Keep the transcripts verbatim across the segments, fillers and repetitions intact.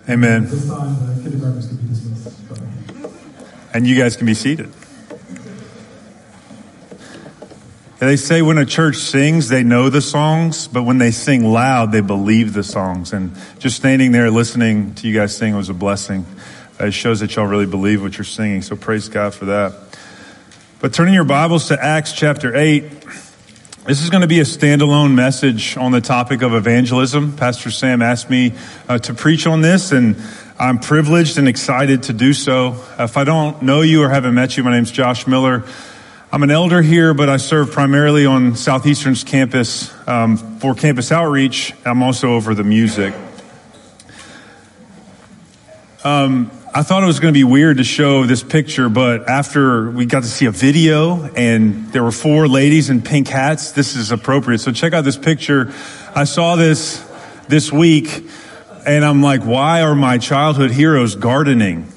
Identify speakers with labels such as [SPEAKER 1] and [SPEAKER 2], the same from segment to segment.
[SPEAKER 1] Amen.
[SPEAKER 2] At this time, the kindergartners can be dismissed.
[SPEAKER 1] And you guys can be seated. They say when a church sings, they know the songs, but when they sing loud, they believe the songs. And just standing there listening to you guys sing was a blessing. It shows that y'all really believe what you're singing, so praise God for that. But turning your Bibles to Acts chapter eight, this is going to be a standalone message on the topic of evangelism. Pastor Sam asked me uh, to preach on this, and I'm privileged and excited to do so. If I don't know you or haven't met you, my name's Josh Miller. I'm an elder here, but I serve primarily on Southeastern's campus um, for campus outreach. I'm also over the music. Um, I thought it was going to be weird to show this picture, but after we got to see a video and there were four ladies in pink hats, this is appropriate. So check out this picture. I saw this this week, and I'm like, why are my childhood heroes gardening?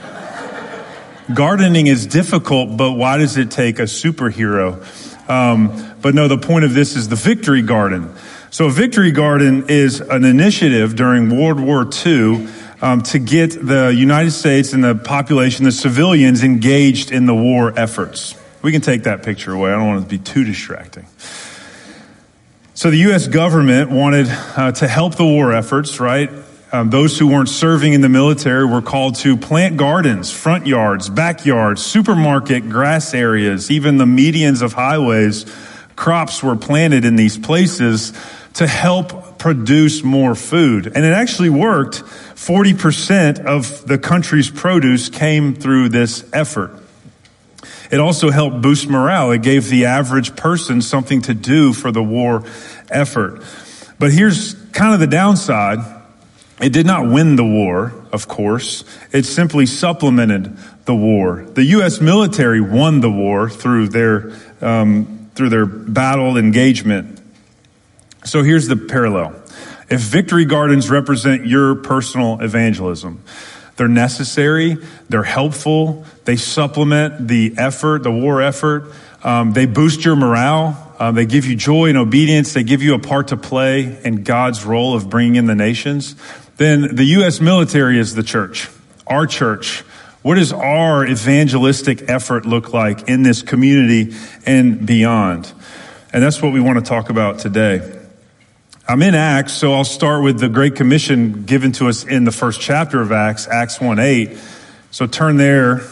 [SPEAKER 1] Gardening is difficult, but why does it take a superhero? Um, but no, the point of this is the Victory Garden. So a Victory Garden is an initiative during World War Two um, to get the United States and the population, the civilians, engaged in the war efforts. We can take that picture away. I don't want it to be too distracting. So the U S government wanted uh, to help the war efforts, right? Um, those who weren't serving in the military were called to plant gardens, front yards, backyards, supermarket, grass areas, even the medians of highways. Crops were planted in these places to help produce more food. And it actually worked. forty percent of the country's produce came through this effort. It also helped boost morale. It gave the average person something to do for the war effort. But here's kind of the downside. It did not win the war, of course. It simply supplemented the war. The U S military won the war through their um, through their battle engagement. So here's the parallel. If Victory Gardens represent your personal evangelism, they're necessary, they're helpful, they supplement the effort, the war effort. Um, they boost your morale. Uh, they give you joy and obedience. They give you a part to play in God's role of bringing in the nations. Then the U S military is the church, our church. What does our evangelistic effort look like in this community and beyond? And that's what we want to talk about today. I'm in Acts, so I'll start with the Great Commission given to us in the first chapter of Acts, Acts one eight. So turn there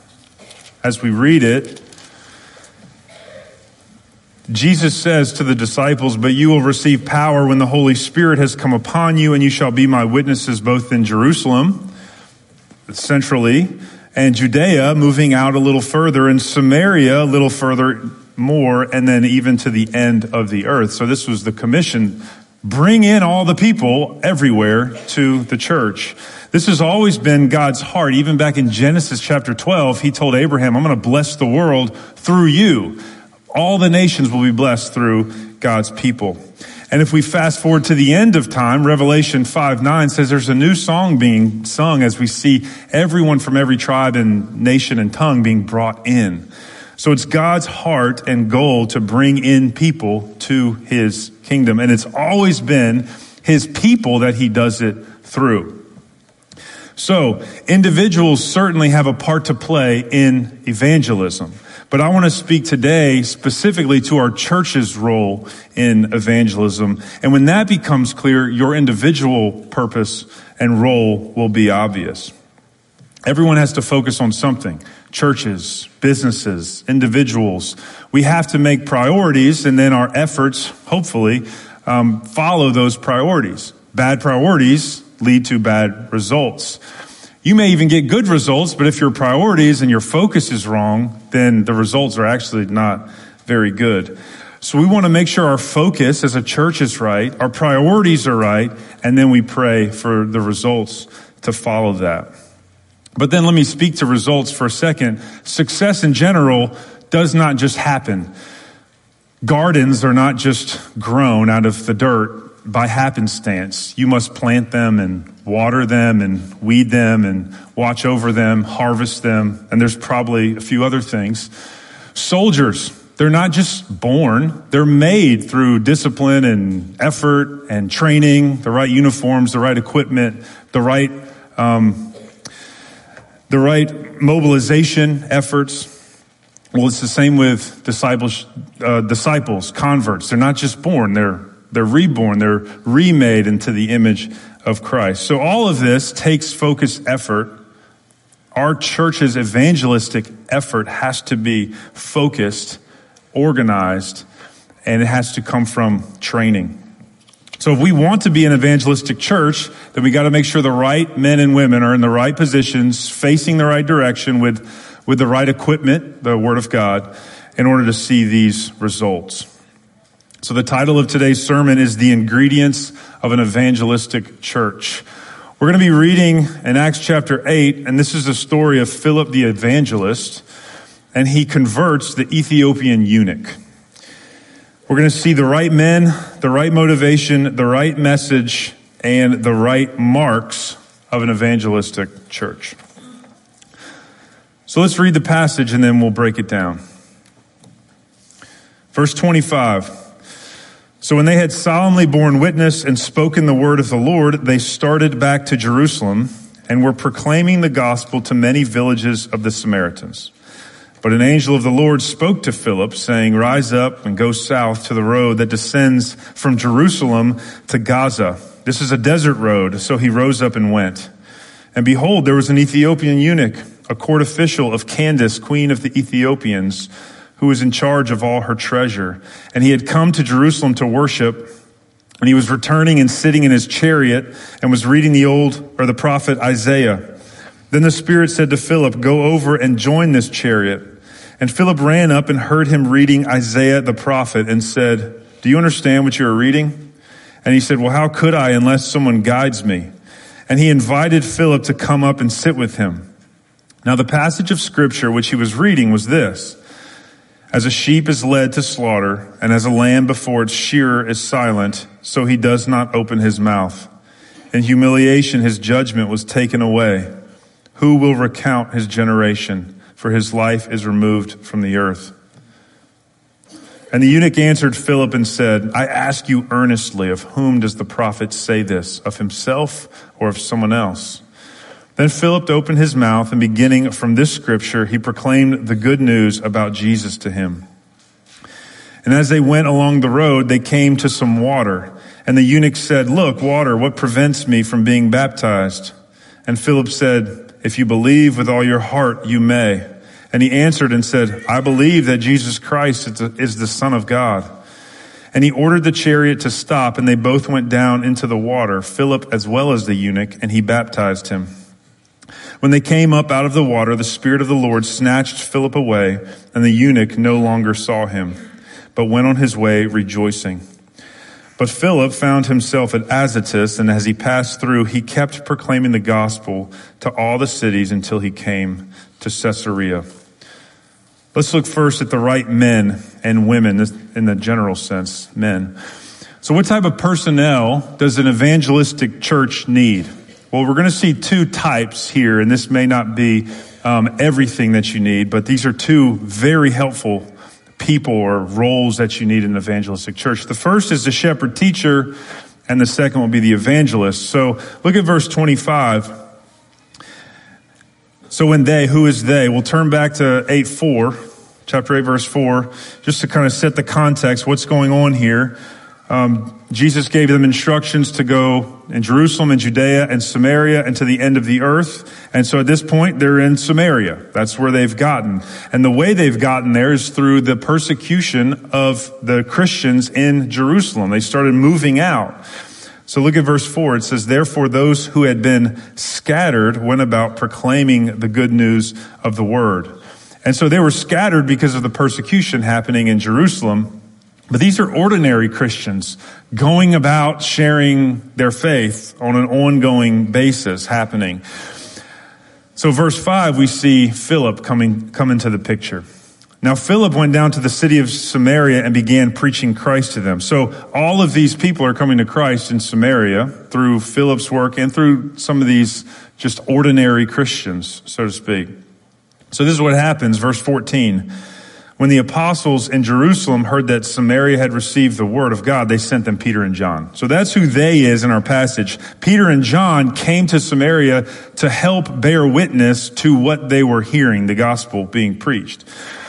[SPEAKER 1] as we read it. Jesus says to the disciples, "But you will receive power when the Holy Spirit has come upon you, and you shall be my witnesses both in Jerusalem," centrally, "and Judea," moving out a little further, and Samaria, a little further more, and then even to the end of the earth. So this was the commission. Bring in all the people everywhere to the church. This has always been God's heart. Even back in Genesis chapter twelve, he told Abraham, "I'm going to bless the world through you." All the nations will be blessed through God's people. And if we fast forward to the end of time, Revelation five nine says there's a new song being sung as we see everyone from every tribe and nation and tongue being brought in. So it's God's heart and goal to bring in people to his kingdom. And it's always been his people that he does it through. So individuals certainly have a part to play in evangelism. But I want to speak today specifically to our church's role in evangelism. And when that becomes clear, your individual purpose and role will be obvious. Everyone has to focus on something. Churches, businesses, individuals. We have to make priorities, and then our efforts, hopefully, um, follow those priorities. Bad priorities lead to bad results. You may even get good results, but if your priorities and your focus is wrong, then the results are actually not very good. So we want to make sure our focus as a church is right, our priorities are right, and then we pray for the results to follow that. But then let me speak to results for a second. Success in general does not just happen. Gardens are not just grown out of the dirt by happenstance. You must plant them and water them and weed them and watch over them, harvest them, and there's probably a few other things. Soldiers they're not just born, they're made through discipline and effort and training, the right uniforms, the right equipment, the right, um, the right mobilization efforts. Well, it's the same with disciples, uh, disciples, converts. They're not just born, they're, they're reborn, they're remade into the image of Christ. So all of this takes focused effort. Our church's evangelistic effort has to be focused, organized, and it has to come from training. So if we want to be an evangelistic church, then we got to make sure the right men and women are in the right positions, facing the right direction with, with the right equipment, the Word of God, in order to see these results. So the title of today's sermon is The Ingredients of an Evangelistic Church. We're going to be reading in Acts chapter eight, and this is the story of Philip the evangelist, and he converts the Ethiopian eunuch. We're going to see the right men, the right motivation, the right message, and the right marks of an evangelistic church. So let's read the passage and then we'll break it down. Verse twenty-five. So when they had solemnly borne witness and spoken the word of the Lord, they started back to Jerusalem and were proclaiming the gospel to many villages of the Samaritans. But an angel of the Lord spoke to Philip, saying, "Rise up and go south to the road that descends from Jerusalem to Gaza. This is a desert road." So he rose up and went. And behold, there was an Ethiopian eunuch, a court official of Candace, queen of the Ethiopians, who was in charge of all her treasure. And he had come to Jerusalem to worship, and he was returning and sitting in his chariot and was reading the old, or the prophet Isaiah. Then the Spirit said to Philip, "Go over and join this chariot." And Philip ran up and heard him reading Isaiah the prophet and said, "Do you understand what you are reading?" And he said, "Well, how could I unless someone guides me?" And he invited Philip to come up and sit with him. Now the passage of scripture which he was reading was this: "As a sheep is led to slaughter, and as a lamb before its shearer is silent, so he does not open his mouth. In humiliation his judgment was taken away. Who will recount his generation? For his life is removed from the earth." And the eunuch answered Philip and said, "I ask you earnestly, of whom does the prophet say this? Of himself or of someone else?" Then Philip opened his mouth, and beginning from this scripture, he proclaimed the good news about Jesus to him. And as they went along the road, they came to some water. And the eunuch said, "Look, water, what prevents me from being baptized?" And Philip said, "If you believe with all your heart, you may." And he answered and said, "I believe that Jesus Christ is the Son of God." And he ordered the chariot to stop, and they both went down into the water, Philip as well as the eunuch, and he baptized him. When they came up out of the water, the Spirit of the Lord snatched Philip away, and the eunuch no longer saw him, but went on his way rejoicing. But Philip found himself at Azotus, and as he passed through, he kept proclaiming the gospel to all the cities until he came to Caesarea. Let's look first at the right men and women, in the general sense, men. So what type of personnel does an evangelistic church need? Well, we're going to see two types here, and this may not be um, everything that you need, but these are two very helpful people or roles that you need in an evangelistic church. The first is the shepherd teacher, and the second will be the evangelist. So look at verse twenty-five. So when they, who is they? We'll turn back to eight four, chapter eight, verse four, just to kind of set the context, what's going on here. Um, Jesus gave them instructions to go in Jerusalem and Judea and Samaria and to the end of the earth. And so at this point, they're in Samaria. That's where they've gotten. And the way they've gotten there is through the persecution of the Christians in Jerusalem. They started moving out. So look at verse four. It says, "Therefore those who had been scattered went about proclaiming the good news of the word." And so they were scattered because of the persecution happening in Jerusalem. But these are ordinary Christians going about sharing their faith on an ongoing basis happening. So verse five, we see Philip coming, come into the picture. Now Philip went down to the city of Samaria and began preaching Christ to them. So all of these people are coming to Christ in Samaria through Philip's work and through some of these just ordinary Christians, so to speak. So this is what happens, verse fourteen. When the apostles in Jerusalem heard that Samaria had received the word of God, they sent them Peter and John. So that's who they is in our passage. Peter and John came to Samaria to help bear witness to what they were hearing, the gospel being preached.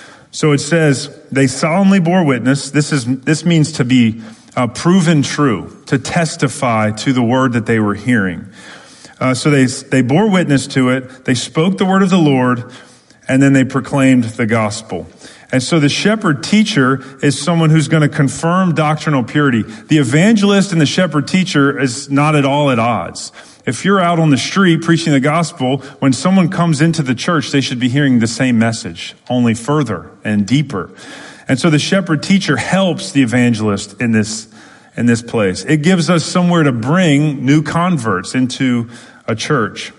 [SPEAKER 1] So it says, they solemnly bore witness. This is, this means to be uh, proven true, to testify to the word that they were hearing. Uh, so they, they bore witness to it. They spoke the word of the Lord, and then they proclaimed the gospel. And so the shepherd teacher is someone who's going to confirm doctrinal purity. The evangelist and the shepherd teacher is not at all at odds. If you're out on the street preaching the gospel, when someone comes into the church, they should be hearing the same message, only further and deeper. And so the shepherd teacher helps the evangelist in this, in this place. It gives us somewhere to bring new converts into a church.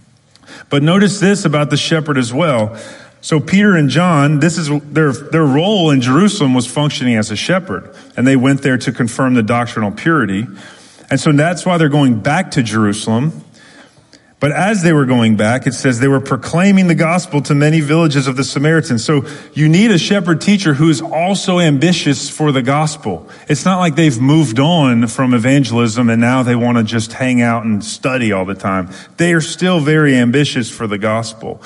[SPEAKER 1] But notice this about the shepherd as well. So Peter and John, this is their, their role in Jerusalem was functioning as a shepherd. And they went there to confirm the doctrinal purity. And so that's why they're going back to Jerusalem. But as they were going back, it says they were proclaiming the gospel to many villages of the Samaritans. So you need a shepherd teacher who is also ambitious for the gospel. It's not like they've moved on from evangelism and now they want to just hang out and study all the time. They are still very ambitious for the gospel.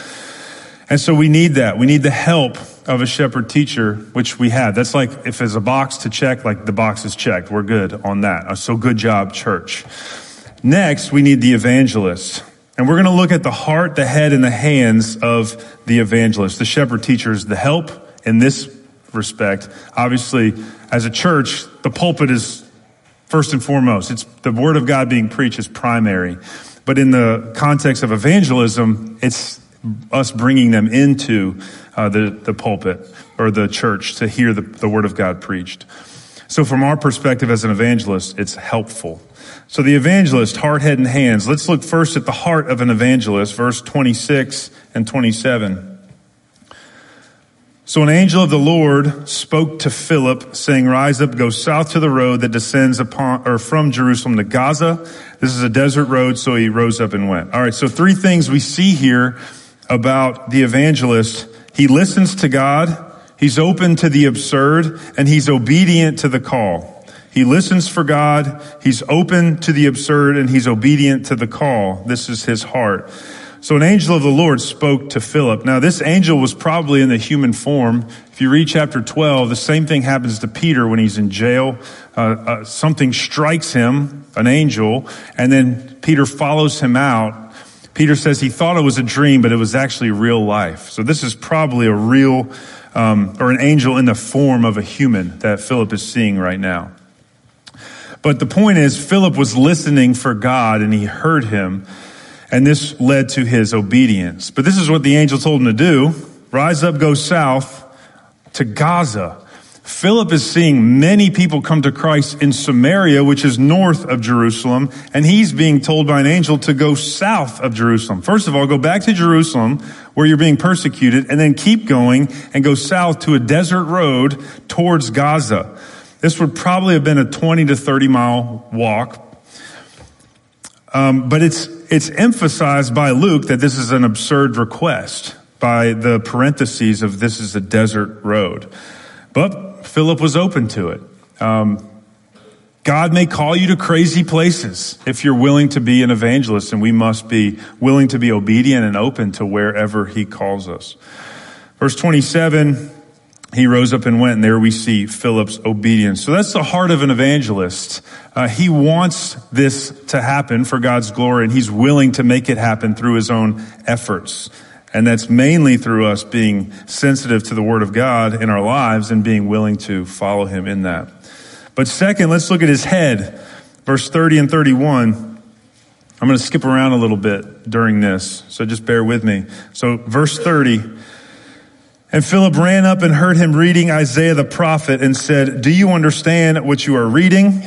[SPEAKER 1] And so we need that. We need the help of a shepherd teacher, which we have. That's like if there's a box to check, like the box is checked. We're good on that. So good job, church. Next, we need the evangelist. And we're going to look at the heart, the head, and the hands of the evangelist. The shepherd teacher is the help in this respect. Obviously, as a church, the pulpit is first and foremost. It's the word of God being preached is primary. But in the context of evangelism, it's us bringing them into uh, the, the pulpit or the church to hear the, the word of God preached. So from our perspective as an evangelist, it's helpful. So the evangelist, heart, head, and hands. Let's look first at the heart of an evangelist, verse twenty-six and twenty-seven. So an angel of the Lord spoke to Philip, saying, rise up, go south to the road that descends upon or from Jerusalem to Gaza. This is a desert road, so he rose up and went. All right, so three things we see here about the evangelist. He listens to God, he's open to the absurd, and he's obedient to the call. He listens for God, he's open to the absurd, and he's obedient to the call. This is his heart. So an angel of the Lord spoke to Philip. Now this angel was probably in the human form. If you read chapter twelve, the same thing happens to Peter when he's in jail. Uh, uh, something strikes him, an angel, and then Peter follows him out. Peter says he thought it was a dream, but it was actually real life. So this is probably a real, um, or an angel in the form of a human that Philip is seeing right now. But the point is, Philip was listening for God and he heard him, and this led to his obedience. But this is what the angel told him to do. Rise up, go south to Gaza. Philip is seeing many people come to Christ in Samaria, which is north of Jerusalem, and he's being told by an angel to go south of Jerusalem. First of all, go back to Jerusalem where you're being persecuted, and then keep going and go south to a desert road towards Gaza. This would probably have been a twenty to thirty mile walk. Um, but it's, it's emphasized by Luke that this is an absurd request by the parentheses of this is a desert road. But Philip was open to it. Um, God may call you to crazy places if you're willing to be an evangelist, and we must be willing to be obedient and open to wherever he calls us. Verse twenty-seven, he rose up and went, and there we see Philip's obedience. So that's the heart of an evangelist. Uh, he wants this to happen for God's glory, and he's willing to make it happen through his own efforts. And that's mainly through us being sensitive to the word of God in our lives and being willing to follow him in that. But second, let's look at his head. Verse thirty and thirty-one. I'm going to skip around a little bit during this, so just bear with me. So verse thirty. And Philip ran up and heard him reading Isaiah the prophet and said, do you understand what you are reading?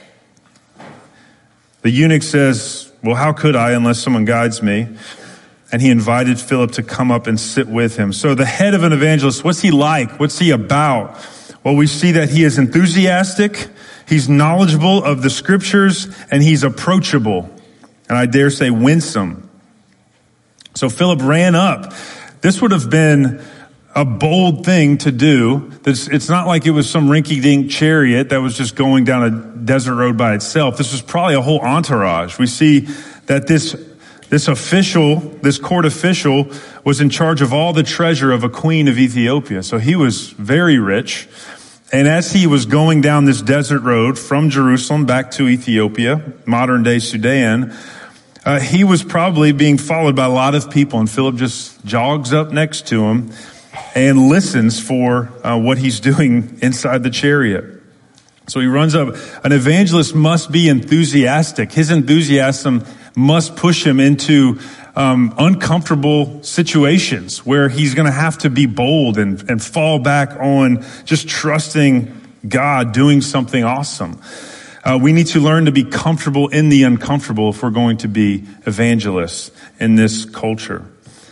[SPEAKER 1] The eunuch says, well, how could I unless someone guides me? And he invited Philip to come up and sit with him. So the head of an evangelist, what's he like? What's he about? Well, we see that he is enthusiastic, he's knowledgeable of the scriptures, and he's approachable. And I dare say winsome. So Philip ran up. This would have been a bold thing to do. It's not like it was some rinky-dink chariot that was just going down a desert road by itself. This was probably a whole entourage. We see that this this official, this court official, was in charge of all the treasure of a queen of Ethiopia. So he was very rich. And as he was going down this desert road from Jerusalem back to Ethiopia, modern-day Sudan, uh, he was probably being followed by a lot of people. And Philip just jogs up next to him and listens for uh, what he's doing inside the chariot. So he runs up. An evangelist must be enthusiastic. His enthusiasm must push him into um, uncomfortable situations where he's going to have to be bold and, and fall back on just trusting God, doing something awesome. Uh, we need to learn to be comfortable in the uncomfortable if we're going to be evangelists in this culture.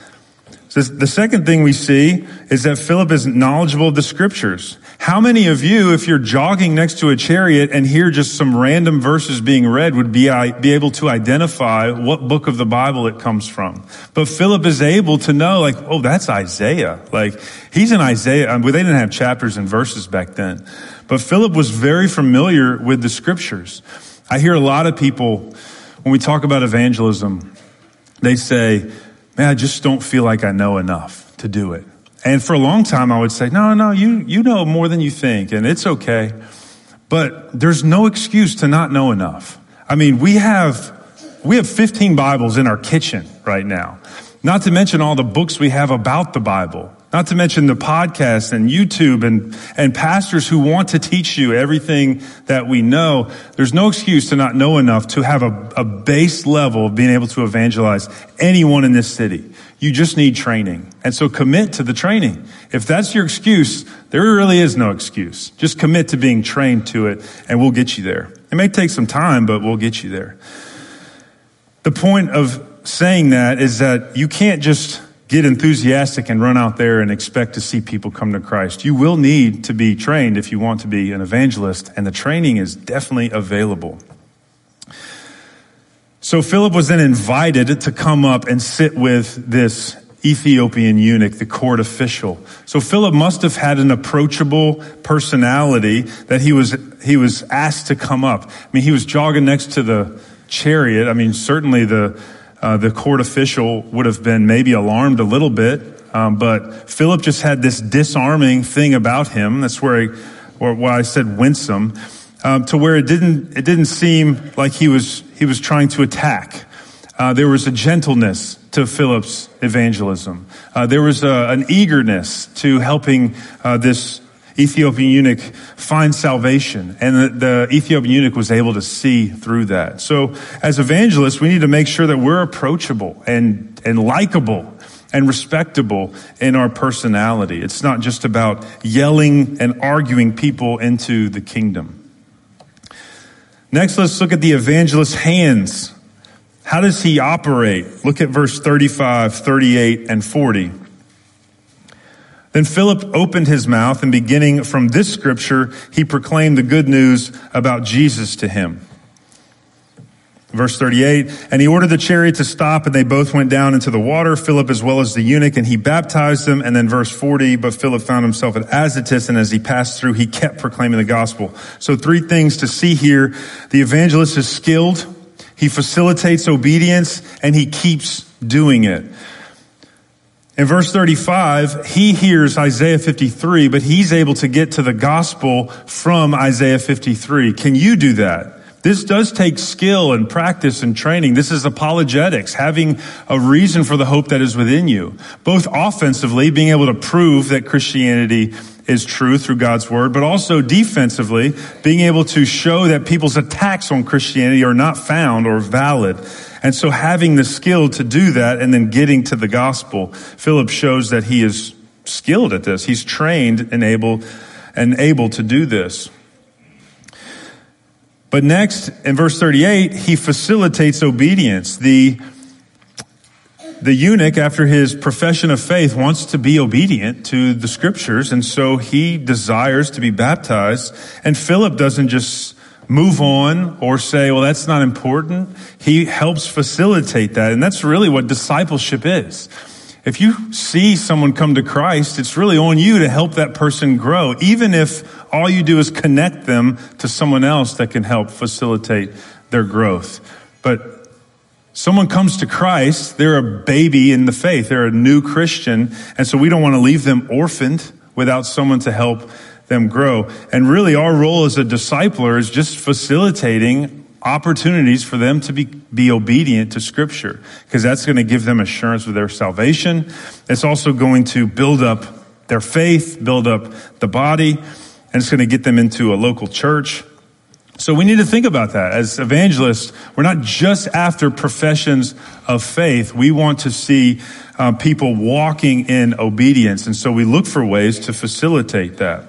[SPEAKER 1] So the second thing we see is that Philip is knowledgeable of the scriptures. How many of you, if you're jogging next to a chariot and hear just some random verses being read, would be, be able to identify what book of the Bible it comes from? But Philip is able to know, like, oh, that's Isaiah. Like, he's in Isaiah. Well, they didn't have chapters and verses back then. But Philip was very familiar with the scriptures. I hear a lot of people, when we talk about evangelism, they say, man, I just don't feel like I know enough to do it. And for a long time, I would say, no, no, you, you know more than you think, and it's okay. But there's no excuse to not know enough. I mean, we have, we have fifteen Bibles in our kitchen right now. Not to mention all the books we have about the Bible. Not to mention the podcasts and YouTube and, and pastors who want to teach you everything that we know. There's no excuse to not know enough to have a, a base level of being able to evangelize anyone in this city. You just need training. And so commit to the training. If that's your excuse, there really is no excuse. Just commit to being trained to it and we'll get you there. It may take some time, but we'll get you there. The point of saying that is that you can't just get enthusiastic and run out there and expect to see people come to Christ. You will need to be trained if you want to be an evangelist, and the training is definitely available. So Philip was then invited to come up and sit with this Ethiopian eunuch, the court official. So Philip must have had an approachable personality that he was he was asked to come up. I mean, he was jogging next to the chariot. I mean, certainly the Uh, the court official would have been maybe alarmed a little bit, um, but Philip just had this disarming thing about him. That's where, he, or why I said winsome, um, to where it didn't it didn't seem like he was he was trying to attack. Uh, there was a gentleness to Philip's evangelism. Uh, there was a, an eagerness to helping uh, this Ethiopian eunuch find salvation. And the, the Ethiopian eunuch was able to see through that. So as evangelists, we need to make sure that we're approachable and, and likable and respectable in our personality. It's not just about yelling and arguing people into the kingdom. Next, let's look at the evangelist's hands. How does he operate? Look at verse thirty-five, thirty-eight, and forty. Then Philip opened his mouth, and beginning from this scripture, he proclaimed the good news about Jesus to him. Verse thirty-eight, and he ordered the chariot to stop, and they both went down into the water, Philip as well as the eunuch, and he baptized them. And then verse forty, but Philip found himself at Azotus, and as he passed through, he kept proclaiming the gospel. So three things to see here. The evangelist is skilled, he facilitates obedience, and he keeps doing it. In verse thirty-five, he hears Isaiah fifty-three, but he's able to get to the gospel from Isaiah fifty-three. Can you do that? This does take skill and practice and training. This is apologetics, having a reason for the hope that is within you. Both offensively, being able to prove that Christianity is true through God's word, but also defensively, being able to show that people's attacks on Christianity are not found or valid. And so having the skill to do that and then getting to the gospel, Philip shows that he is skilled at this. He's trained and able, and able to do this. But next, in verse thirty-eight, he facilitates obedience. The, the eunuch, after his profession of faith, wants to be obedient to the scriptures, and so he desires to be baptized. And Philip doesn't just move on or say, well, that's not important. He helps facilitate that. And that's really what discipleship is. If you see someone come to Christ, it's really on you to help that person grow, even if all you do is connect them to someone else that can help facilitate their growth. But someone comes to Christ, they're a baby in the faith, they're a new Christian, and so we don't want to leave them orphaned without someone to help them grow. And really our role as a discipler is just facilitating opportunities for them to be, be obedient to Scripture, because that's going to give them assurance of their salvation. It's also going to build up their faith, build up the body, and it's going to get them into a local church. So we need to think about that. As evangelists, we're not just after professions of faith. We want to see uh, people walking in obedience, and so we look for ways to facilitate that.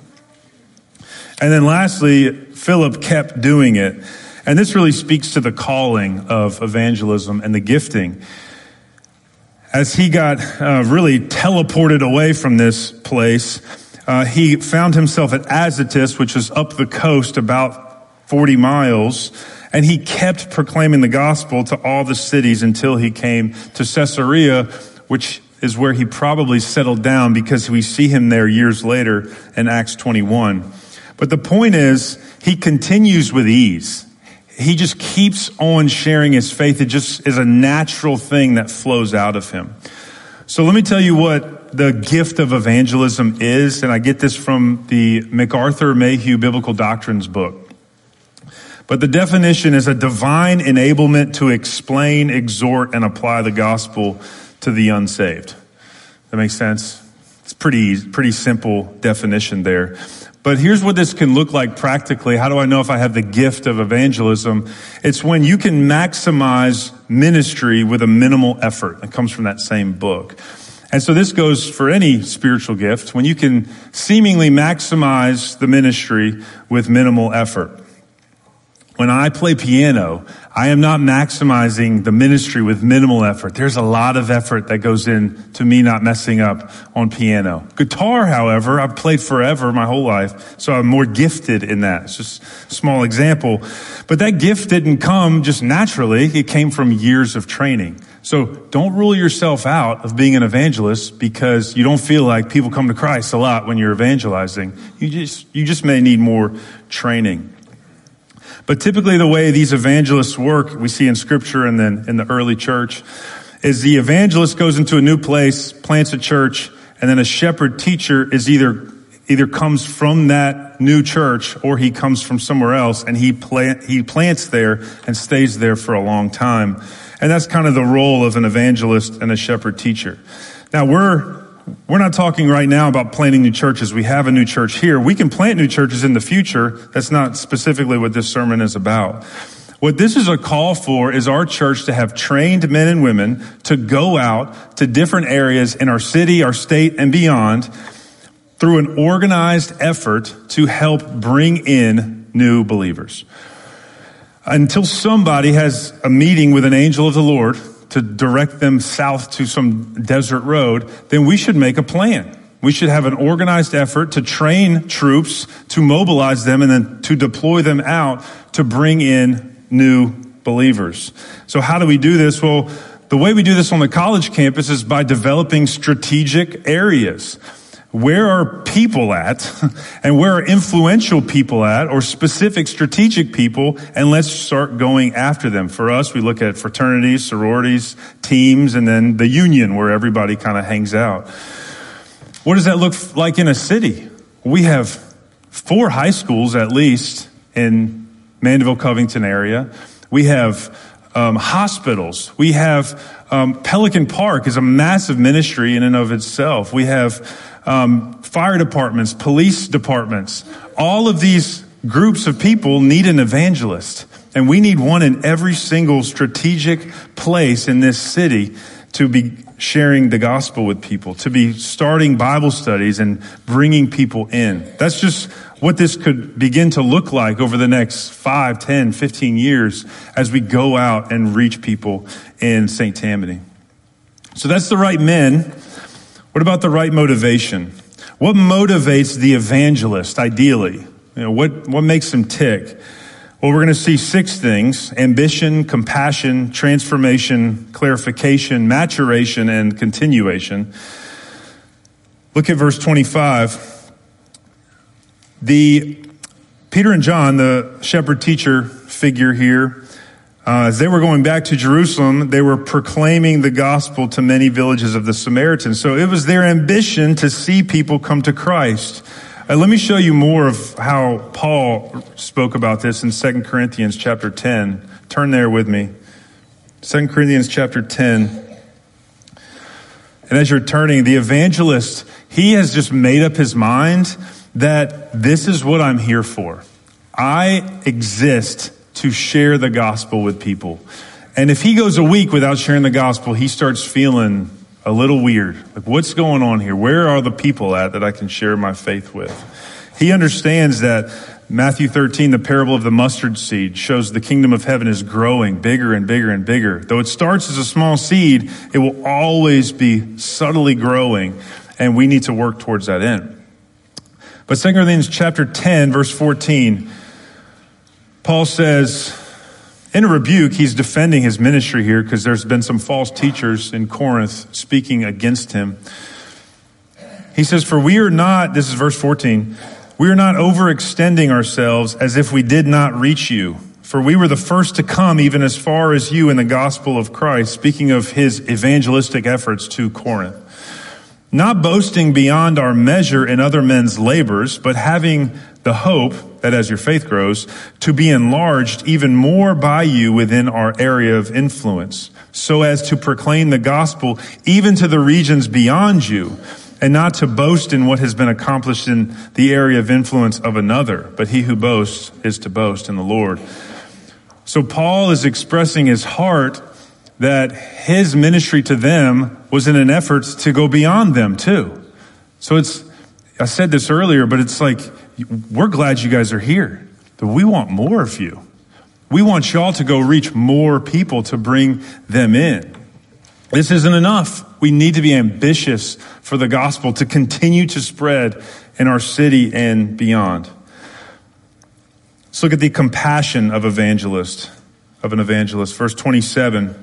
[SPEAKER 1] And then lastly, Philip kept doing it. And this really speaks to the calling of evangelism and the gifting. As he got uh, really teleported away from this place, uh, he found himself at Azotus, which is up the coast about forty miles, and he kept proclaiming the gospel to all the cities until he came to Caesarea, which is where he probably settled down, because we see him there years later in Acts twenty-one. But the point is, he continues with ease. He just keeps on sharing his faith. It just is a natural thing that flows out of him. So let me tell you what the gift of evangelism is, and I get this from the MacArthur Mayhew Biblical Doctrines book. But the definition is a divine enablement to explain, exhort, and apply the gospel to the unsaved. That makes sense? It's pretty, pretty simple definition there. But here's what this can look like practically. How do I know if I have the gift of evangelism? It's when you can maximize ministry with a minimal effort. It comes from that same book. And so this goes for any spiritual gift, when you can seemingly maximize the ministry with minimal effort. When I play piano, I am not maximizing the ministry with minimal effort. There's a lot of effort that goes into me not messing up on piano. Guitar, however, I've played forever, my whole life, so I'm more gifted in that. It's just a small example. But that gift didn't come just naturally. It came from years of training. So don't rule yourself out of being an evangelist because you don't feel like people come to Christ a lot when you're evangelizing. You just, you just may need more training. But typically the way these evangelists work, we see in Scripture and then in the early church, is the evangelist goes into a new place, plants a church, and then a shepherd teacher is either either comes from that new church or he comes from somewhere else, and he plant, he plants there and stays there for a long time. And that's kind of the role of an evangelist and a shepherd teacher. Now we're We're not talking right now about planting new churches. We have a new church here. We can plant new churches in the future. That's not specifically what this sermon is about. What this is a call for is our church to have trained men and women to go out to different areas in our city, our state, and beyond through an organized effort to help bring in new believers. Until somebody has a meeting with an angel of the Lord to direct them south to some desert road, then we should make a plan. We should have an organized effort to train troops, to mobilize them, and then to deploy them out to bring in new believers. So how do we do this? Well, the way we do this on the college campus is by developing strategic areas. Where are people at, and where are influential people at, or specific strategic people, and let's start going after them. For us, we look at fraternities, sororities, teams, and then the union where everybody kind of hangs out. What does that look like in a city? We have four high schools at least in Mandeville, Covington area. We have um, hospitals. We have um, Pelican Park is a massive ministry in and of itself. We have Um, fire departments, police departments. All of these groups of people need an evangelist. And we need one in every single strategic place in this city to be sharing the gospel with people, to be starting Bible studies and bringing people in. That's just what this could begin to look like over the next five, ten, fifteen years as we go out and reach people in Saint Tammany. So that's the right men. What about the right motivation? What motivates the evangelist, ideally? You know, what, what makes him tick? Well, we're going to see six things: ambition, compassion, transformation, clarification, maturation, and continuation. Look at verse twenty-five. The Peter and John, the shepherd teacher figure here, uh, as they were going back to Jerusalem, they were proclaiming the gospel to many villages of the Samaritans. So it was their ambition to see people come to Christ. Uh, let me show you more of how Paul spoke about this in Second Corinthians chapter ten. Turn there with me. Second Corinthians chapter ten. And as you're turning, the evangelist, he has just made up his mind that this is what I'm here for. I exist to share the gospel with people. And if he goes a week without sharing the gospel, he starts feeling a little weird. Like, what's going on here? Where are the people at that I can share my faith with? He understands that Matthew thirteen, the parable of the mustard seed, shows the kingdom of heaven is growing bigger and bigger and bigger. Though it starts as a small seed, it will always be subtly growing, and we need to work towards that end. But Second Corinthians chapter ten, verse fourteen, Paul says, in a rebuke, he's defending his ministry here because there's been some false teachers in Corinth speaking against him. He says, for we are not, this is verse fourteen, we are not overextending ourselves as if we did not reach you. For we were the first to come even as far as you in the gospel of Christ, speaking of his evangelistic efforts to Corinth. Not boasting beyond our measure in other men's labors, but having the hope that as your faith grows, to be enlarged even more by you within our area of influence, so as to proclaim the gospel even to the regions beyond you, and not to boast in what has been accomplished in the area of influence of another, but he who boasts is to boast in the Lord. So Paul is expressing his heart that his ministry to them was in an effort to go beyond them too. So it's, I said this earlier, but it's like, we're glad you guys are here, but we want more of you. We want y'all to go reach more people to bring them in. This isn't enough. We need to be ambitious for the gospel to continue to spread in our city and beyond. Let's look at the compassion of evangelist, of an evangelist. Verse twenty-seven.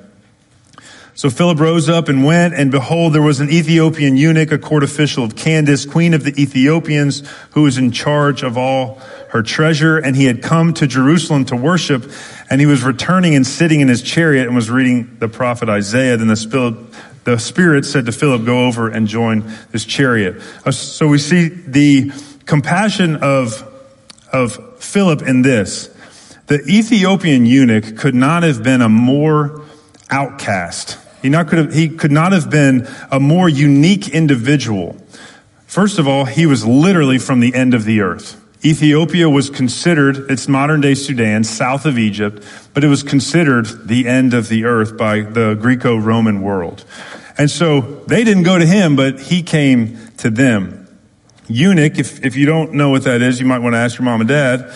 [SPEAKER 1] So Philip rose up and went, and behold, there was an Ethiopian eunuch, a court official of Candace, queen of the Ethiopians, who was in charge of all her treasure. And he had come to Jerusalem to worship, and he was returning and sitting in his chariot and was reading the prophet Isaiah. Then the Spirit, the Spirit said to Philip, go over and join this chariot. So we see the compassion of, of Philip in this. The Ethiopian eunuch could not have been a more outcast. He not could have, he could not have been a more unique individual. First of all, he was literally from the end of the earth. Ethiopia was considered, it's modern day Sudan, south of Egypt, but it was considered the end of the earth by the Greco-Roman world. And so they didn't go to him, but he came to them. Eunuch, if, if you don't know what that is, you might want to ask your mom and dad.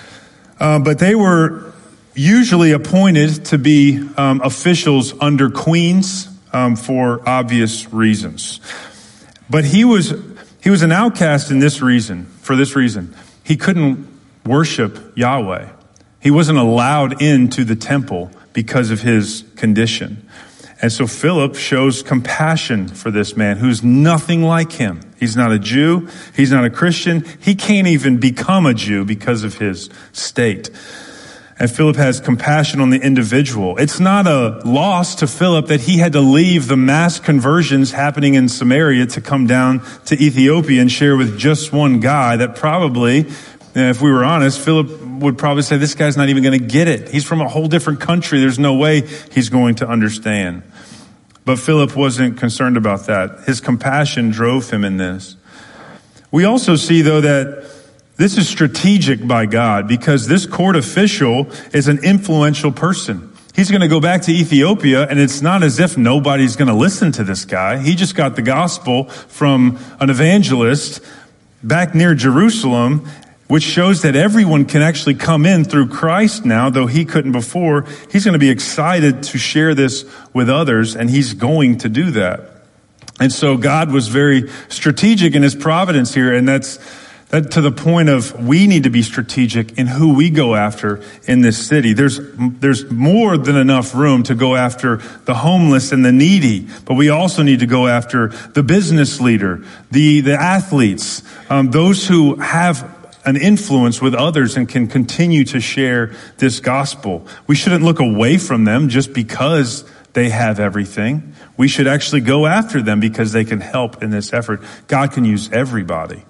[SPEAKER 1] Uh, but they were usually appointed to be um, officials under queens um, for obvious reasons. But he was he was an outcast in this reason, for this reason. He couldn't worship Yahweh. He wasn't allowed into the temple because of his condition. And so Philip shows compassion for this man who's nothing like him. He's not a Jew. He's not a Christian. He can't even become a Jew because of his state. And Philip has compassion on the individual. It's not a loss to Philip that he had to leave the mass conversions happening in Samaria to come down to Ethiopia and share with just one guy that probably, if we were honest, Philip would probably say, this guy's not even going to get it. He's from a whole different country. There's no way he's going to understand. But Philip wasn't concerned about that. His compassion drove him in this. We also see, though, that this is strategic by God because this court official is an influential person. He's going to go back to Ethiopia, and it's not as if nobody's going to listen to this guy. He just got the gospel from an evangelist back near Jerusalem, which shows that everyone can actually come in through Christ now, though he couldn't before. He's going to be excited to share this with others, and he's going to do that. And so God was very strategic in his providence here, and that's That to the point of we need to be strategic in who we go after in this city. There's, there's more than enough room to go after the homeless and the needy, but we also need to go after the business leader, the, the athletes, um, those who have an influence with others and can continue to share this gospel. We shouldn't look away from them just because they have everything. We should actually go after them because they can help in this effort. God can use everybody.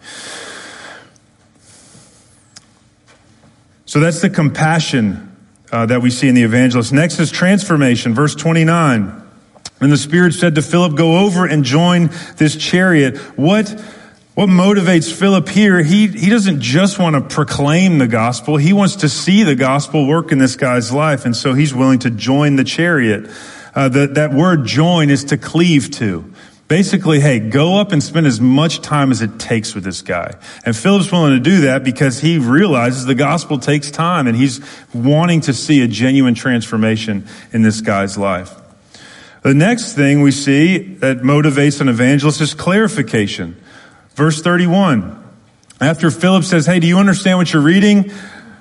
[SPEAKER 1] So that's the compassion uh, that we see in the evangelist. Next is transformation, verse twenty-nine. And the Spirit said to Philip, go over and join this chariot. What, what motivates Philip here? He, he doesn't just want to proclaim the gospel. He wants to see the gospel work in this guy's life. And so he's willing to join the chariot. Uh, the, that word join is to cleave to. Basically, hey, go up and spend as much time as it takes with this guy. And Philip's willing to do that because he realizes the gospel takes time and he's wanting to see a genuine transformation in this guy's life. The next thing we see that motivates an evangelist is clarification. Verse thirty-one. After Philip says, hey, do you understand what you're reading?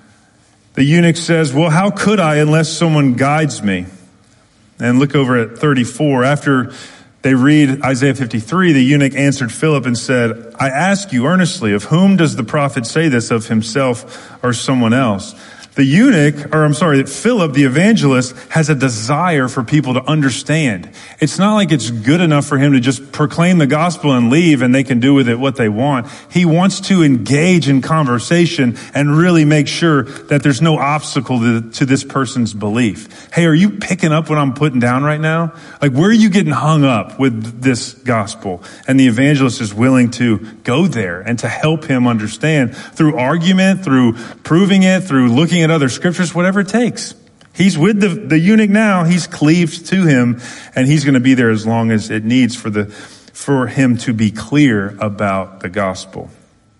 [SPEAKER 1] The eunuch says, well, how could I unless someone guides me? And look over at thirty-four. After they read Isaiah fifty-three, the eunuch answered Philip and said, I ask you earnestly, of whom does the prophet say this, of himself or someone else? The eunuch, or I'm sorry, Philip, the evangelist, has a desire for people to understand. It's not like it's good enough for him to just proclaim the gospel and leave and they can do with it what they want. He wants to engage in conversation and really make sure that there's no obstacle to, to this person's belief. Hey, are you picking up what I'm putting down right now? Like, where are you getting hung up with this gospel? And the evangelist is willing to go there and to help him understand through argument, through proving it, through looking at other scriptures, whatever it takes. He's with the, the eunuch now. He's cleaved to him, and he's going to be there as long as it needs for the for him to be clear about the gospel.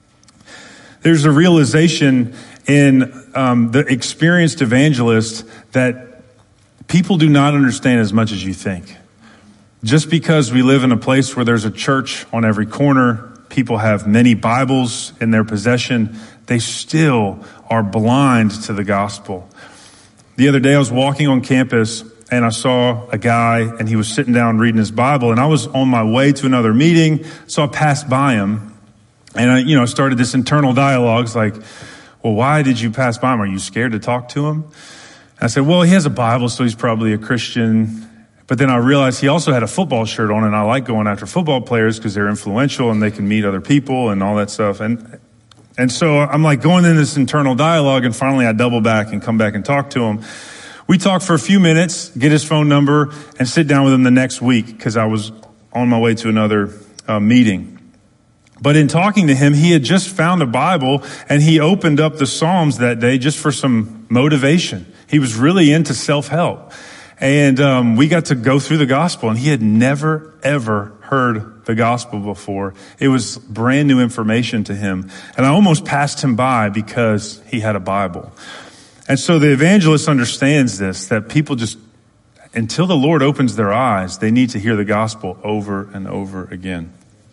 [SPEAKER 1] There's a realization in um, the experienced evangelist that people do not understand as much as you think. Just because we live in a place where there's a church on every corner, people have many Bibles in their possession, they still are blind to the gospel. The other day I was walking on campus and I saw a guy and he was sitting down reading his Bible, and I was on my way to another meeting, so I passed by him and I, you know, started this internal dialogue. It's like, well, why did you pass by him? Are you scared to talk to him? And I said, well, he has a Bible, so he's probably a Christian. But then I realized he also had a football shirt on, and I like going after football players because they're influential and they can meet other people and all that stuff. And And so I'm like going in this internal dialogue, and finally I double back and come back and talk to him. We talk for a few minutes, get his phone number, and sit down with him the next week because I was on my way to another uh, meeting. But in talking to him, he had just found a Bible, and he opened up the Psalms that day just for some motivation. He was really into self-help. And um, we got to go through the gospel, and he had never, ever heard the gospel before. It was brand new information to him. And I almost passed him by because he had a Bible. And so the evangelist understands this, that people just, until the Lord opens their eyes, they need to hear the gospel over and over again.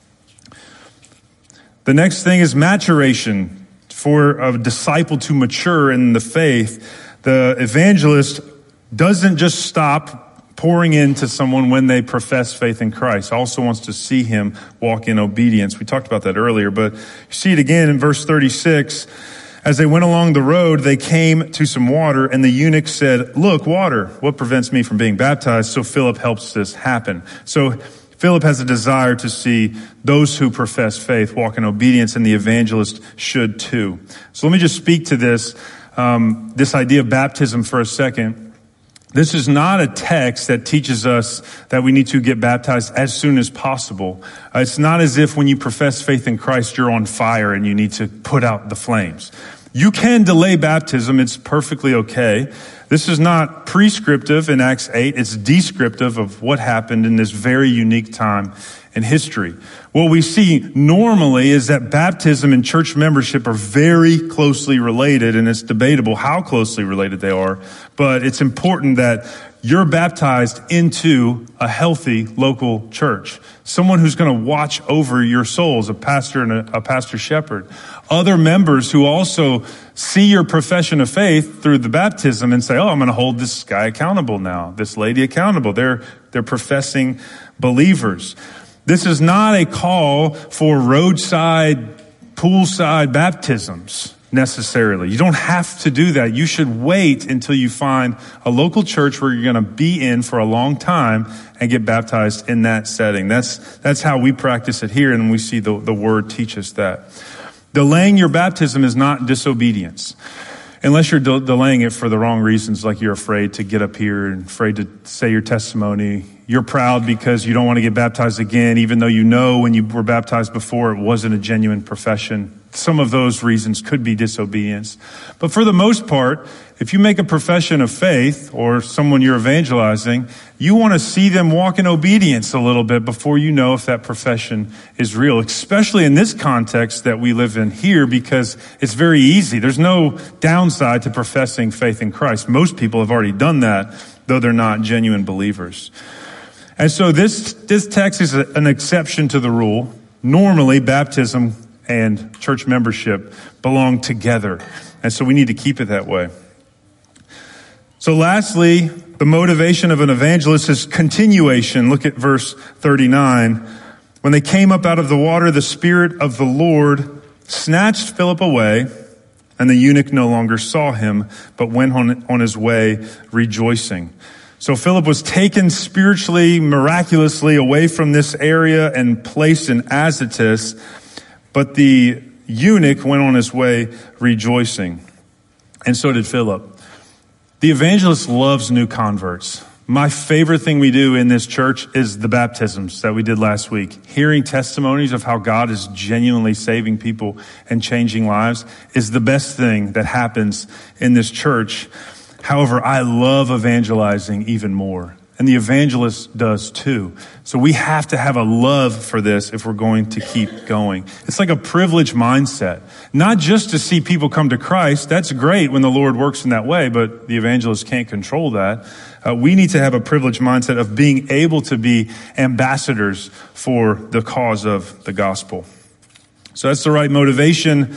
[SPEAKER 1] The next thing is maturation. For a disciple to mature in the faith, the evangelist doesn't just stop pouring into someone when they profess faith in Christ. Also wants to see him walk in obedience. We talked about that earlier, but you see it again in verse thirty-six. As they went along the road, they came to some water, and the eunuch said, look, water, what prevents me from being baptized? So Philip helps this happen. So Philip has a desire to see those who profess faith walk in obedience, and the evangelist should too. So let me just speak to this, um, this idea of baptism for a second. This is not a text that teaches us that we need to get baptized as soon as possible. Uh, it's not as if when you profess faith in Christ, you're on fire and you need to put out the flames. You can delay baptism. It's perfectly okay. This is not prescriptive in Acts eight. It's descriptive of what happened in this very unique time in history. What we see normally is that baptism and church membership are very closely related, and it's debatable how closely related they are. But it's important that you're baptized into a healthy local church. Someone who's going to watch over your souls, a pastor and a, a pastor shepherd. Other members who also see your profession of faith through the baptism and say, oh, I'm going to hold this guy accountable now, this lady accountable. They're, they're professing believers. This is not a call for roadside, poolside baptisms necessarily. You don't have to do that. You should wait until you find a local church where you're going to be in for a long time and get baptized in that setting. That's, that's how we practice it here, and we see the, the word teach us that. Delaying your baptism is not disobedience. Unless you're de- delaying it for the wrong reasons, like you're afraid to get up here and afraid to say your testimony. You're proud because you don't want to get baptized again, even though you know when you were baptized before it wasn't a genuine profession. Some of those reasons could be disobedience. But for the most part, if you make a profession of faith or someone you're evangelizing, you want to see them walk in obedience a little bit before you know if that profession is real, especially in this context that we live in here, because it's very easy. There's no downside to professing faith in Christ. Most people have already done that, though they're not genuine believers. And so this, this text is a, an exception to the rule. Normally, baptism and church membership belong together. And so we need to keep it that way. So lastly, the motivation of an evangelist is continuation. Look at verse thirty-nine. When they came up out of the water, the Spirit of the Lord snatched Philip away, and the eunuch no longer saw him, but went on, on his way rejoicing. So Philip was taken spiritually, miraculously away from this area and placed in Azotus, but the eunuch went on his way rejoicing. And so did Philip. The evangelist loves new converts. My favorite thing we do in this church is the baptisms that we did last week. Hearing testimonies of how God is genuinely saving people and changing lives is the best thing that happens in this church. However, I love evangelizing even more. And the evangelist does too. So we have to have a love for this if we're going to keep going. It's like a privileged mindset. Not just to see people come to Christ. That's great when the Lord works in that way, but the evangelist can't control that. Uh, we need to have a privileged mindset of being able to be ambassadors for the cause of the gospel. So that's the right motivation.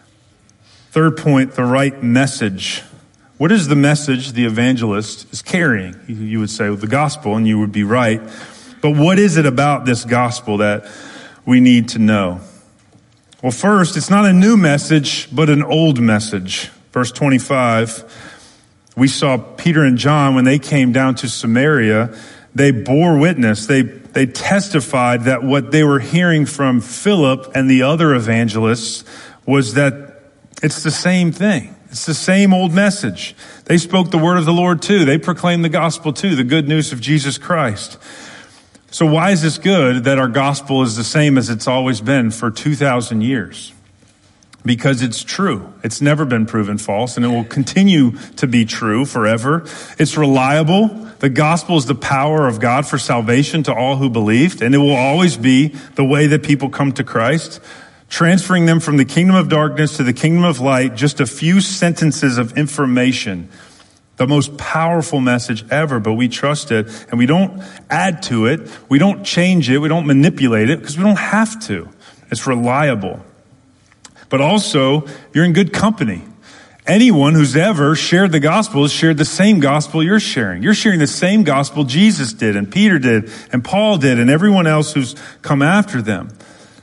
[SPEAKER 1] Third point, the right message. What is the message the evangelist is carrying? You would say the gospel, and you would be right. But what is it about this gospel that we need to know? Well, first, it's not a new message, but an old message. Verse twenty-five, we saw Peter and John, when they came down to Samaria, they bore witness. They, they testified that what they were hearing from Philip and the other evangelists was that it's the same thing. It's the same old message. They spoke the word of the Lord too. They proclaimed the gospel too, the good news of Jesus Christ. So why is this good that our gospel is the same as it's always been for two thousand years? Because it's true. It's never been proven false, and it will continue to be true forever. It's reliable. The gospel is the power of God for salvation to all who believed, and it will always be the way that people come to Christ. Transferring them from the kingdom of darkness to the kingdom of light, just a few sentences of information. The most powerful message ever, but we trust it, and we don't add to it. We don't change it. We don't manipulate it, because we don't have to. It's reliable. But also, you're in good company. Anyone who's ever shared the gospel has shared the same gospel you're sharing. You're sharing the same gospel Jesus did, and Peter did, and Paul did, and everyone else who's come after them.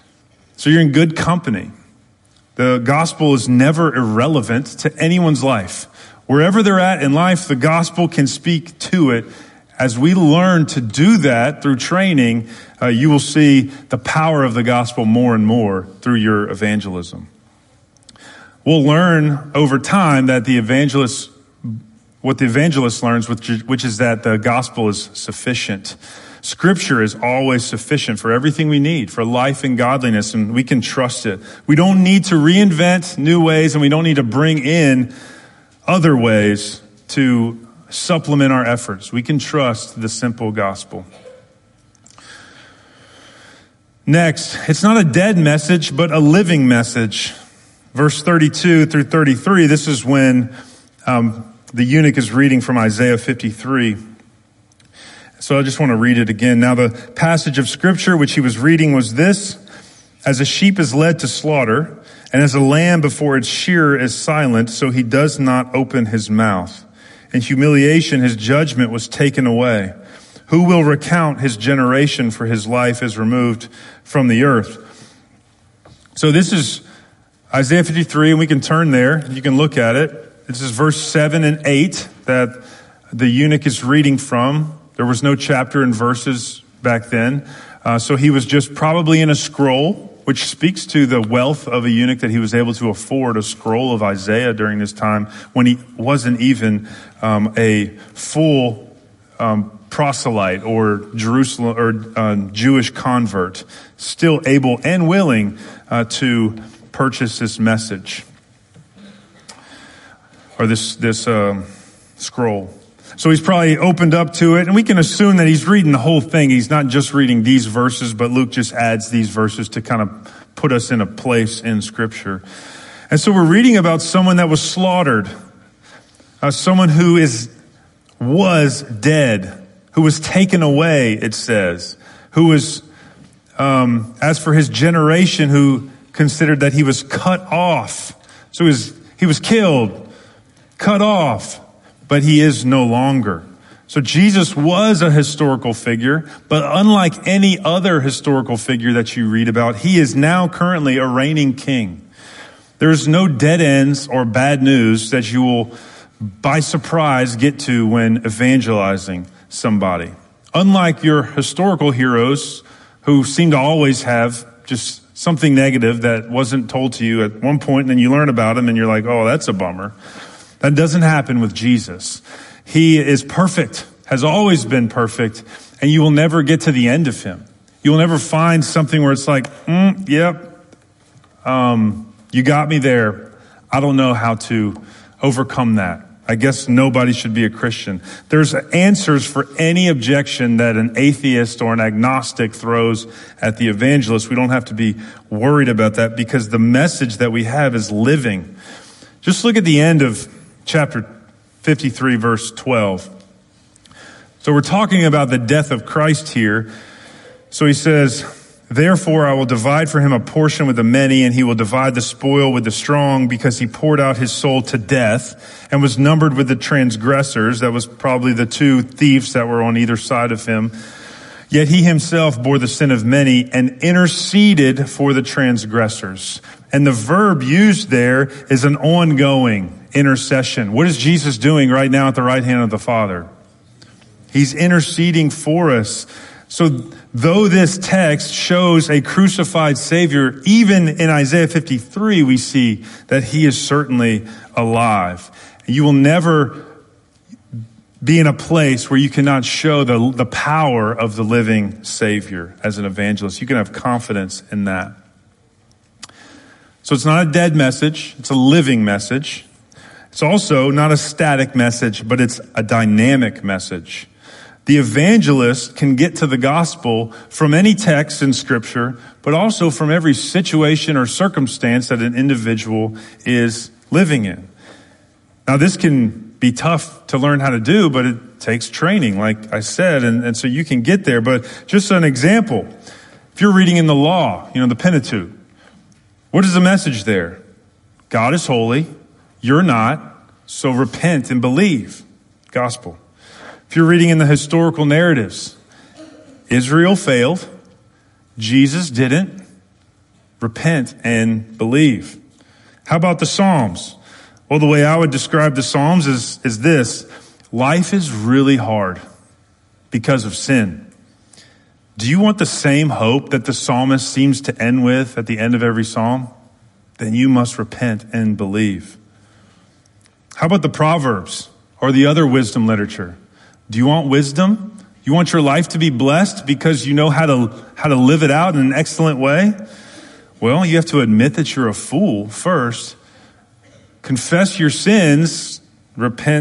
[SPEAKER 1] So you're in good company. The gospel is never irrelevant to anyone's life. Wherever they're at in life, the gospel can speak to it. As we learn to do that through training, uh, you will see the power of the gospel more and more through your evangelism. We'll learn over time that the evangelist, what the evangelist learns, which is, which is that the gospel is sufficient. Scripture is always sufficient for everything we need, for life and godliness, and we can trust it. We don't need to reinvent new ways, and we don't need to bring in other ways to supplement our efforts. We can trust the simple gospel. Next, it's not a dead message, but a living message. Verse thirty-two through thirty-three, this is when um, the eunuch is reading from Isaiah fifty-three. So I just want to read it again. Now the passage of scripture which he was reading was this: as a sheep is led to slaughter, and as a lamb before its shearer is silent, so he does not open his mouth. In humiliation his judgment was taken away. Who will recount his generation, for his life is removed from the earth? So this is Isaiah fifty-three, and we can turn there. You can look at it. This is verse seven and eight that the eunuch is reading from. There was no chapter and verses back then. Uh, so he was just probably in a scroll, which speaks to the wealth of a eunuch, that he was able to afford a scroll of Isaiah during this time when he wasn't even um, a full um, proselyte or Jerusalem or uh, Jewish convert, still able and willing uh, to purchase this message or this this uh, scroll. So he's probably opened up to it, and we can assume that he's reading the whole thing. He's not just reading these verses, but Luke just adds these verses to kind of put us in a place in Scripture. And so we're reading about someone that was slaughtered, uh, someone who is was dead, who was taken away, it says, who was, um, as for his generation, who considered that he was cut off. So he was, he was killed, cut off, but he is no longer. So Jesus was a historical figure, but unlike any other historical figure that you read about, he is now currently a reigning king. There's no dead ends or bad news that you will, by surprise, get to when evangelizing somebody. Unlike your historical heroes who seem to always have just something negative that wasn't told to you at one point, and then you learn about them and you're like, oh, that's a bummer. That doesn't happen with Jesus. He is perfect, has always been perfect, and you will never get to the end of him. You will never find something where it's like, mm, yep, um, you got me there. I don't know how to overcome that. I guess nobody should be a Christian. There's answers for any objection that an atheist or an agnostic throws at the evangelist. We don't have to be worried about that because the message that we have is living. Just look at the end of chapter fifty-three, verse twelve. So we're talking about the death of Christ here. So he says, therefore I will divide for him a portion with the many, and he will divide the spoil with the strong, because he poured out his soul to death and was numbered with the transgressors. That was probably the two thieves that were on either side of him. Yet he himself bore the sin of many and interceded for the transgressors. And the verb used there is an ongoing intercession. What is Jesus doing right now at the right hand of the Father? He's interceding for us. So though this text shows a crucified Savior, even in Isaiah fifty-three, we see that he is certainly alive. You will never be in a place where you cannot show the, the power of the living Savior as an evangelist. You can have confidence in that. So it's not a dead message. It's a living message. It's also not a static message, but it's a dynamic message. The evangelist can get to the gospel from any text in Scripture, but also from every situation or circumstance that an individual is living in. Now, this can be tough to learn how to do, but it takes training, like I said, and, and so you can get there. But just an example, if you're reading in the law, you know, the Pentateuch, what is the message there? God is holy, you're not, so repent and believe. Gospel. If you're reading in the historical narratives, Israel failed, Jesus didn't, repent and believe. How about the Psalms? Well, the way I would describe the Psalms is, is this. Life is really hard because of sin. Do you want the same hope that the psalmist seems to end with at the end of every psalm? Then you must repent and believe. How about the Proverbs or the other wisdom literature? Do you want wisdom? You want your life to be blessed because you know how to, how to live it out in an excellent way? Well, you have to admit that you're a fool first. Confess your sins, repent,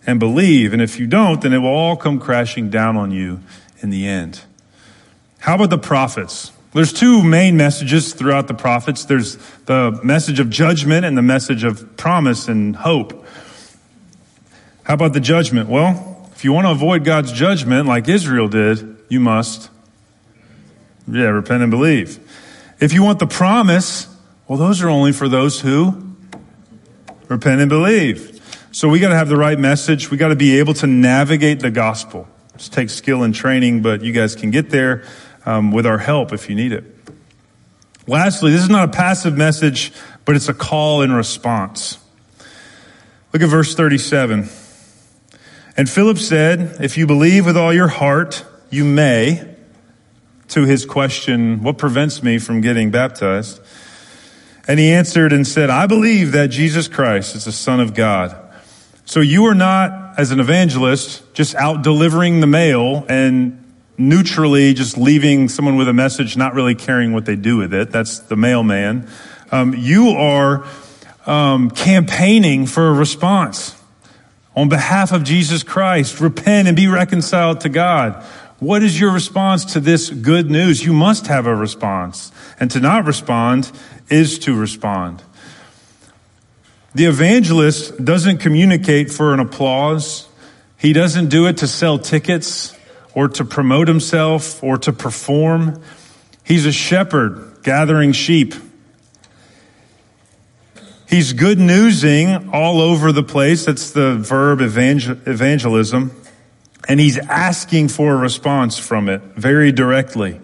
[SPEAKER 1] and believe. And if you don't, then it will all come crashing down on you in the end. How about the prophets? There's two main messages throughout the prophets. There's the message of judgment and the message of promise and hope. How about the judgment? Well, if you want to avoid God's judgment like Israel did, you must, yeah, repent and believe. If you want the promise, well, those are only for those who repent and believe. So we got to have the right message. We got to be able to navigate the gospel. It takes skill and training, but you guys can get there um, with our help if you need it. Lastly, this is not a passive message, but it's a call and response. Look at verse thirty-seven. And Philip said, if you believe with all your heart, you may. To his question, what prevents me from getting baptized? And he answered and said, I believe that Jesus Christ is the Son of God. So you are not, as an evangelist, just out delivering the mail and neutrally just leaving someone with a message, not really caring what they do with it. That's the mailman. Um, you are um, campaigning for a response on behalf of Jesus Christ. Repent and be reconciled to God. What is your response to this good news? You must have a response. And to not respond is to respond. The evangelist doesn't communicate for an applause. He doesn't do it to sell tickets or to promote himself or to perform. He's a shepherd gathering sheep. He's good newsing all over the place. That's the verb evangel- evangelism. And he's asking for a response from it very directly.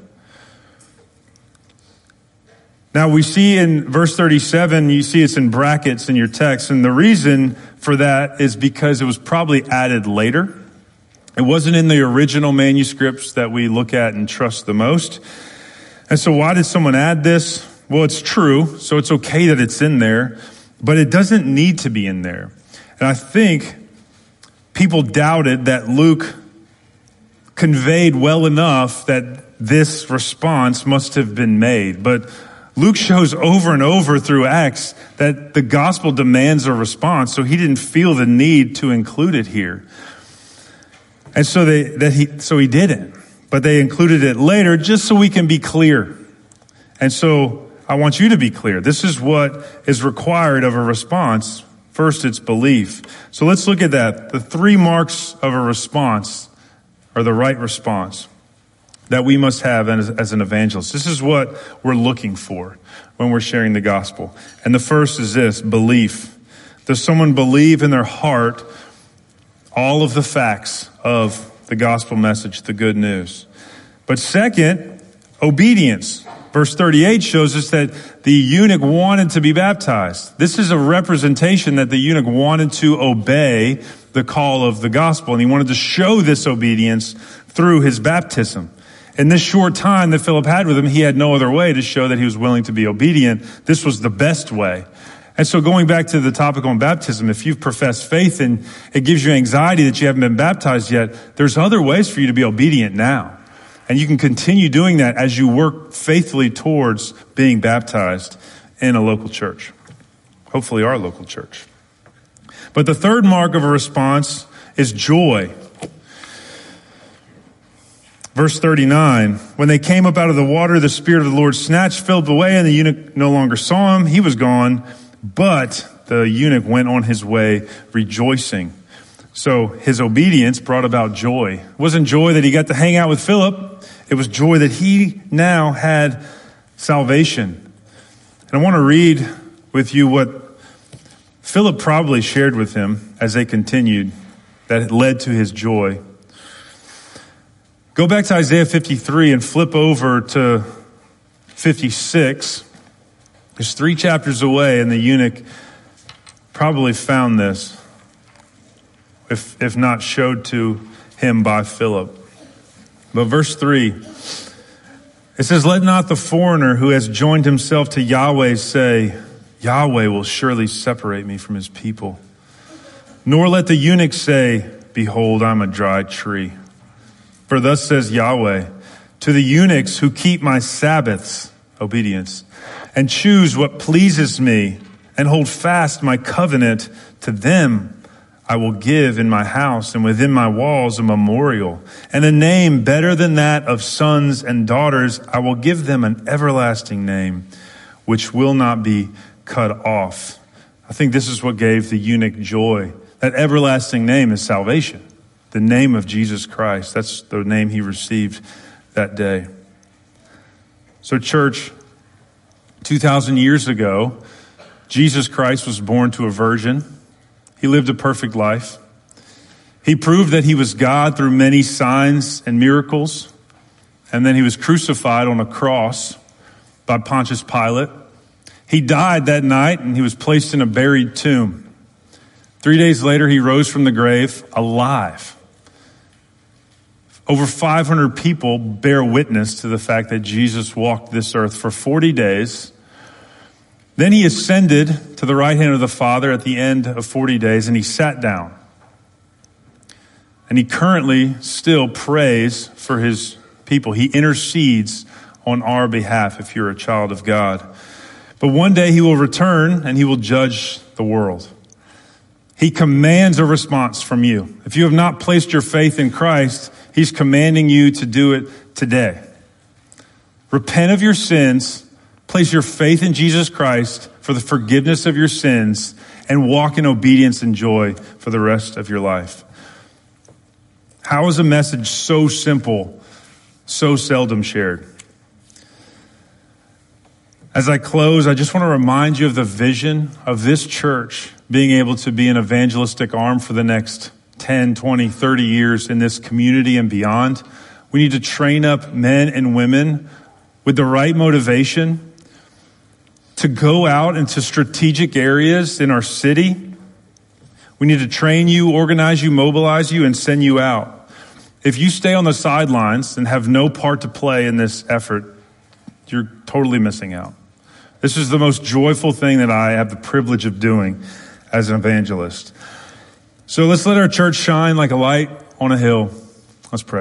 [SPEAKER 1] Now we see in verse thirty-seven, you see it's in brackets in your text. And the reason for that is because it was probably added later. It wasn't in the original manuscripts that we look at and trust the most. And so why did someone add this? Well, it's true. So it's okay that it's in there, but it doesn't need to be in there. And I think people doubted that Luke conveyed well enough that this response must have been made. But Luke shows over and over through Acts that the gospel demands a response, so he didn't feel the need to include it here. And so they that he so he didn't. But they included it later just so we can be clear. And so I want you to be clear. This is what is required of a response. First, it's belief. So let's look at that. The three marks of a response are the right response that we must have as, as an evangelist. This is what we're looking for when we're sharing the gospel. And the first is this, belief. Does someone believe in their heart all of the facts of the gospel message, the good news? But second, obedience. Verse thirty-eight shows us that the eunuch wanted to be baptized. This is a representation that the eunuch wanted to obey the call of the gospel, and he wanted to show this obedience through his baptism. In this short time that Philip had with him, he had no other way to show that he was willing to be obedient. This was the best way. And so going back to the topic on baptism, if you've professed faith and it gives you anxiety that you haven't been baptized yet, there's other ways for you to be obedient now. And you can continue doing that as you work faithfully towards being baptized in a local church. Hopefully our local church. But the third mark of a response is joy. Verse thirty-nine, when they came up out of the water, the Spirit of the Lord snatched Philip away, and the eunuch no longer saw him. He was gone, but the eunuch went on his way rejoicing. So his obedience brought about joy. It wasn't joy that he got to hang out with Philip. It was joy that he now had salvation. And I want to read with you what Philip probably shared with him as they continued that led to his joy. Go back to Isaiah fifty-three and flip over to fifty-six. There's three chapters away, and the eunuch probably found this, if if not showed to him by Philip. But verse three, it says, let not the foreigner who has joined himself to Yahweh say, Yahweh will surely separate me from his people. Nor let the eunuch say, behold, I'm a dry tree. For thus says Yahweh, to the eunuchs who keep my Sabbaths, obedience, and choose what pleases me, and hold fast my covenant, to them I will give in my house and within my walls a memorial, and a name better than that of sons and daughters. I will give them an everlasting name, which will not be cut off. I think this is what gave the eunuch joy. That everlasting name is salvation. The name of Jesus Christ. That's the name he received that day. So church, two thousand years ago, Jesus Christ was born to a virgin. He lived a perfect life. He proved that he was God through many signs and miracles. And then he was crucified on a cross by Pontius Pilate. He died that night and he was placed in a buried tomb. Three days later, he rose from the grave alive. Over five hundred people bear witness to the fact that Jesus walked this earth for forty days. Then he ascended to the right hand of the Father at the end of forty days, and he sat down. And he currently still prays for his people. He intercedes on our behalf if you're a child of God. But one day he will return and he will judge the world. He commands a response from you. If you have not placed your faith in Christ, he's commanding you to do it today. Repent of your sins. Place your faith in Jesus Christ for the forgiveness of your sins and walk in obedience and joy for the rest of your life. How is a message so simple, so seldom shared? As I close, I just want to remind you of the vision of this church being able to be an evangelistic arm for the next ten, twenty, thirty years in this community and beyond. We need to train up men and women with the right motivation to go out into strategic areas in our city. We need to train you, organize you, mobilize you, and send you out. If you stay on the sidelines and have no part to play in this effort, you're totally missing out. This is the most joyful thing that I have the privilege of doing as an evangelist. So let's let our church shine like a light on a hill. Let's pray.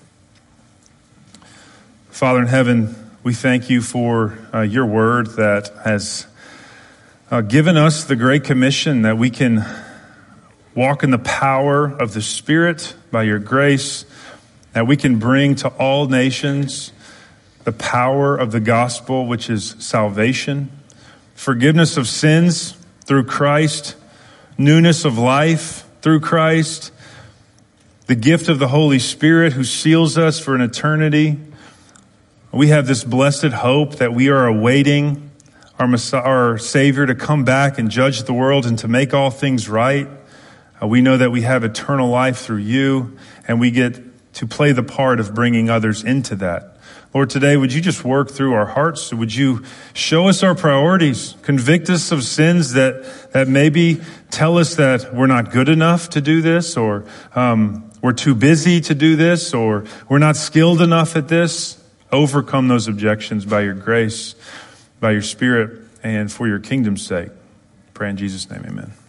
[SPEAKER 1] Father in heaven, we thank you for uh, your word that has uh, given us the great commission that we can walk in the power of the Spirit by your grace, that we can bring to all nations the power of the gospel, which is salvation, forgiveness of sins through Christ, newness of life through Christ, the gift of the Holy Spirit who seals us for an eternity. We have this blessed hope that we are awaiting our Messiah, our Savior to come back and judge the world and to make all things right. Uh, we know that we have eternal life through you, and we get to play the part of bringing others into that. Lord, today, would you just work through our hearts? Would you show us our priorities, convict us of sins that, that maybe tell us that we're not good enough to do this, or um, we're too busy to do this, or we're not skilled enough at this. Overcome those objections by your grace, by your Spirit, and for your kingdom's sake. Pray in Jesus' name, amen.